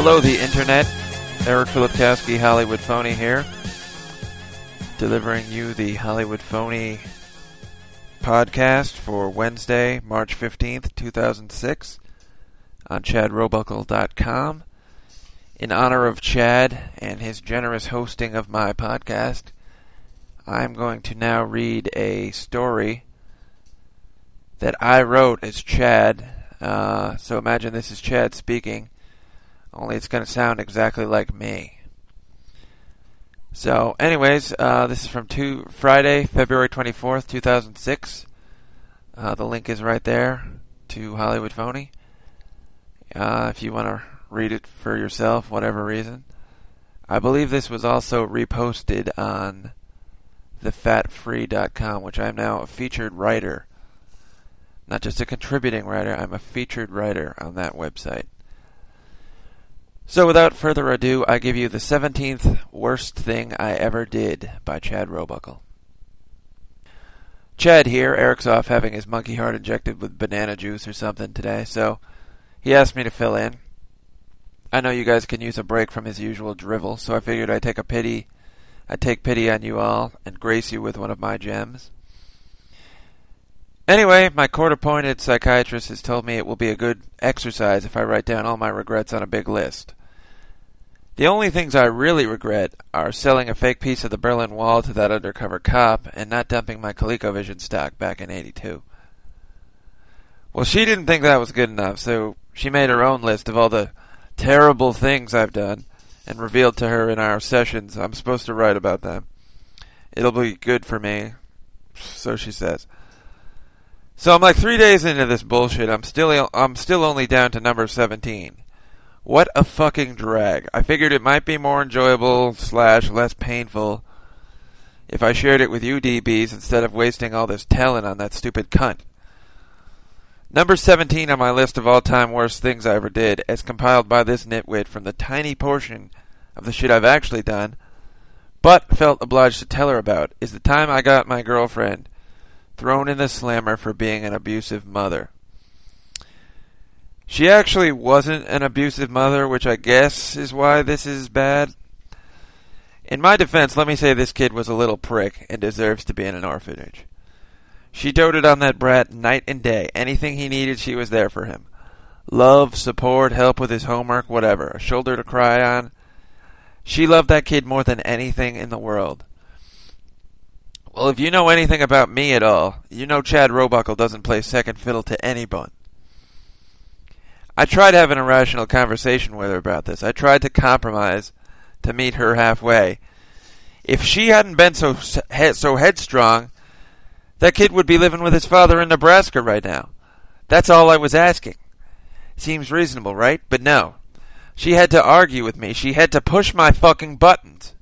Hello, the Internet. Eric Filipkowski, Hollywood Phony here, delivering you the Hollywood Phony podcast for Wednesday, March 15th, 2006, on ChadRobuckle.com. In honor of Chad and his generous hosting of my podcast, I'm going to now read a story that I wrote as Chad. So imagine this is Chad speaking, only it's going to sound exactly like me. So, anyways, this is from Friday, February 24th, 2006. The link is right there to Hollywood Phony. If you want to read it for yourself, whatever reason. I believe this was also reposted on thefatfree.com, which I am now a featured writer. Not just a contributing writer, I'm a featured writer on that website. So without further ado, I give you the 17th Worst Thing I Ever Did by Chad Robuckle. Chad here. Eric's off having his monkey heart injected with banana juice or something today, so he asked me to fill in. I know you guys can use a break from his usual drivel, so I figured I'd take pity on you all and grace you with one of my gems. Anyway, my court-appointed psychiatrist has told me it will be a good exercise if I write down all my regrets on a big list. The only things I really regret are selling a fake piece of the Berlin Wall to that undercover cop and not dumping my ColecoVision stock back in '82. Well, she didn't think that was good enough, so she made her own list of all the terrible things I've done and revealed to her in our sessions I'm supposed to write about them. It'll be good for me, so she says. So I'm like 3 days into this bullshit. I'm still only down to number 17. What a fucking drag. I figured it might be more enjoyable / less painful if I shared it with you DBs instead of wasting all this talent on that stupid cunt. Number 17 on my list of all-time worst things I ever did, as compiled by this nitwit from the tiny portion of the shit I've actually done, but felt obliged to tell her about, is the time I got my girlfriend thrown in the slammer for being an abusive mother. She actually wasn't an abusive mother, which I guess is why this is bad. In my defense, let me say this kid was a little prick and deserves to be in an orphanage. She doted on that brat night and day. Anything he needed, she was there for him. Love, support, help with his homework, whatever. A shoulder to cry on. She loved that kid more than anything in the world. Well, if you know anything about me at all, you know Chad Robuckle doesn't play second fiddle to anyone. I tried having a rational conversation with her about this. I tried to compromise to meet her halfway. If she hadn't been so headstrong, that kid would be living with his father in Nebraska right now. That's all I was asking. Seems reasonable, right? But no. She had to argue with me. She had to push my fucking buttons.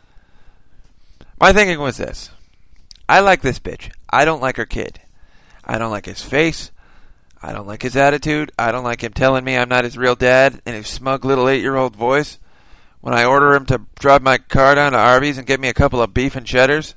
My thinking was this. I like this bitch. I don't like her kid. I don't like his face. I don't like his attitude. I don't like him telling me I'm not his real dad in his smug little 8-year-old voice when I order him to drive my car down to Arby's and get me a couple of beef and cheddars.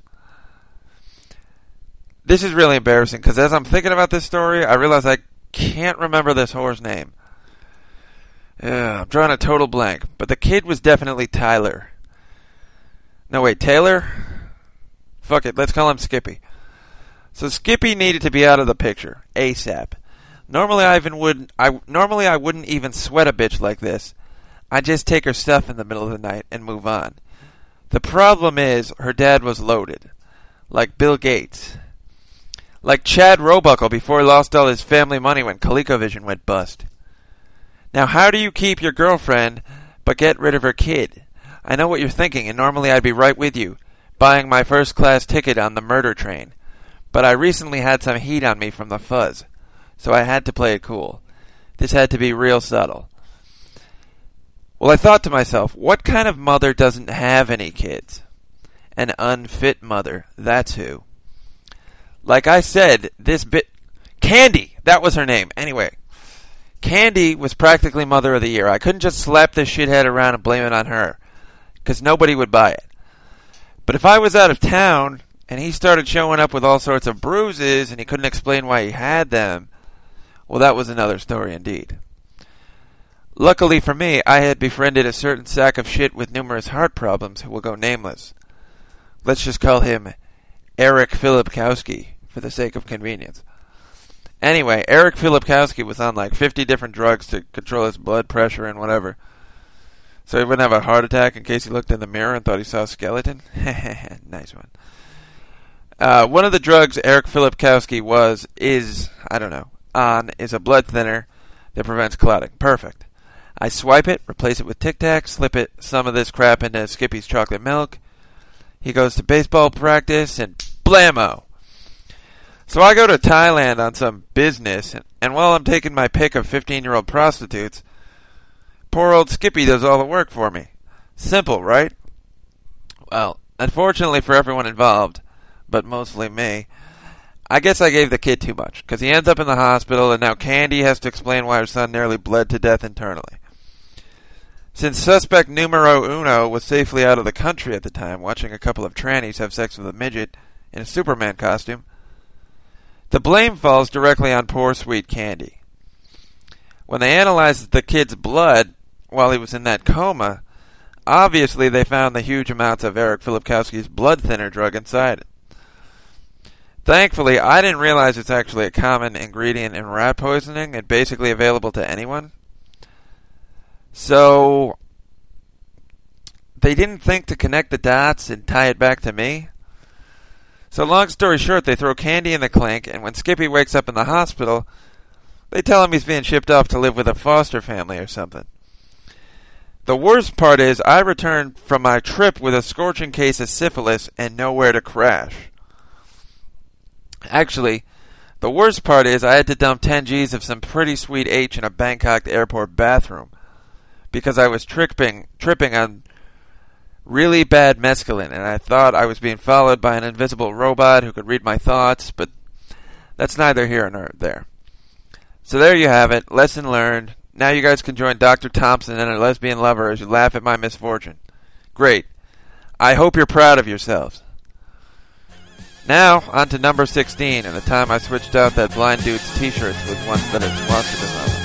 This is really embarrassing because as I'm thinking about this story, I realize I can't remember this whore's name. I'm drawing a total blank, but the kid was definitely Tyler. No, wait, Taylor? Fuck it, let's call him Skippy. So Skippy needed to be out of the picture, ASAP. Normally I wouldn't even sweat a bitch like this. I'd just take her stuff in the middle of the night and move on. The problem is, her dad was loaded. Like Bill Gates. Like Chad Robuckle before he lost all his family money when ColecoVision went bust. Now how do you keep your girlfriend, but get rid of her kid? I know what you're thinking, and normally I'd be right with you, buying my first-class ticket on the murder train. But I recently had some heat on me from the fuzz, so I had to play it cool. This had to be real subtle. Well, I thought to myself, what kind of mother doesn't have any kids? An unfit mother, that's who. Like I said, Candy, that was her name. Anyway, Candy was practically Mother of the Year. I couldn't just slap this shithead around and blame it on her, because nobody would buy it. But if I was out of town, and he started showing up with all sorts of bruises, and he couldn't explain why he had them, well, that was another story indeed. Luckily for me, I had befriended a certain sack of shit with numerous heart problems who will go nameless. Let's just call him Eric Filipkowski, for the sake of convenience. Anyway, Eric Filipkowski was on like 50 different drugs to control his blood pressure and whatever. So he wouldn't have a heart attack in case he looked in the mirror and thought he saw a skeleton. Nice one. One of the drugs Eric Filipkowski is a blood thinner that prevents clotting. Perfect. I swipe it, replace it with Tic Tac, slip some of this crap into Skippy's chocolate milk. He goes to baseball practice, and blammo! So I go to Thailand on some business, and while I'm taking my pick of 15-year-old prostitutes, poor old Skippy does all the work for me. Simple, right? Well, unfortunately for everyone involved, but mostly me, I guess I gave the kid too much, because he ends up in the hospital, and now Candy has to explain why her son nearly bled to death internally. Since suspect numero uno was safely out of the country at the time, watching a couple of trannies have sex with a midget in a Superman costume, the blame falls directly on poor sweet Candy. When they analyzed the kid's blood while he was in that coma, obviously they found the huge amounts of Eric Filipkowski's blood thinner drug inside it. Thankfully, I didn't realize it's actually a common ingredient in rat poisoning and basically available to anyone. So, they didn't think to connect the dots and tie it back to me. So long story short, they throw Candy in the clink, and when Skippy wakes up in the hospital, they tell him he's being shipped off to live with a foster family or something. The worst part is, I returned from my trip with a scorching case of syphilis and nowhere to crash. Actually, the worst part is I had to dump 10 G's of some pretty sweet H in a Bangkok airport bathroom because I was tripping on really bad mescaline, and I thought I was being followed by an invisible robot who could read my thoughts, but that's neither here nor there. So there you have it, lesson learned. Now you guys can join Dr. Thompson and her lesbian lover as you laugh at my misfortune. Great. I hope you're proud of yourselves. Now, on to number 16, and the time I switched out that blind dude's t-shirts with ones that had swastika on them.